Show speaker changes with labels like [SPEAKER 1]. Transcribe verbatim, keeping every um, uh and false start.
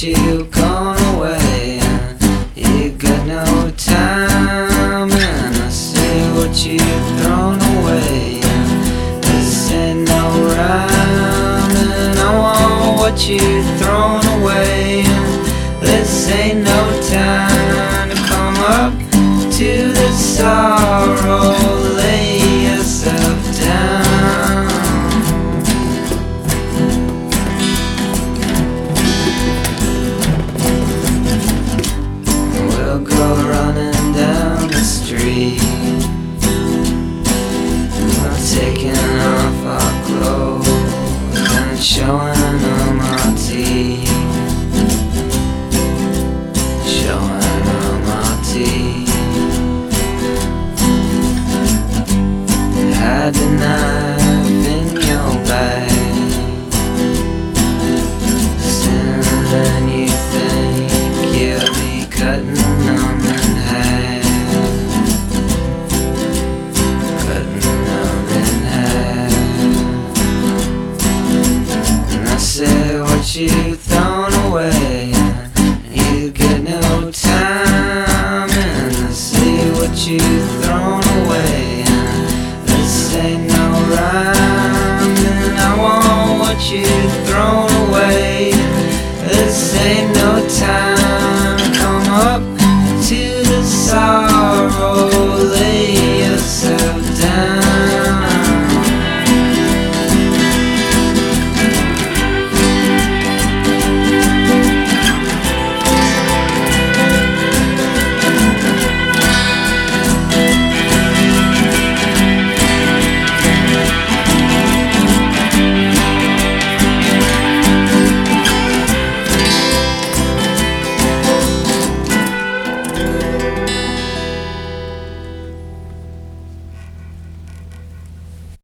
[SPEAKER 1] what you've gone away. You got no time, and I see what you've thrown away. This ain't no rhyme, and I want what you've thrown away. This ain't no time to come up to the sorrow. Lay yourself down. We'll go running down the street. We're taking off our clothes and showing them our teeth. Showing them our teeth. Had the knife in your bag, sooner than you think. You'll be cutting them in half, cutting them in half. And I said, what you thrown away, you get no time. And I see what you thrown away. This ain't no rhyme, and I want what you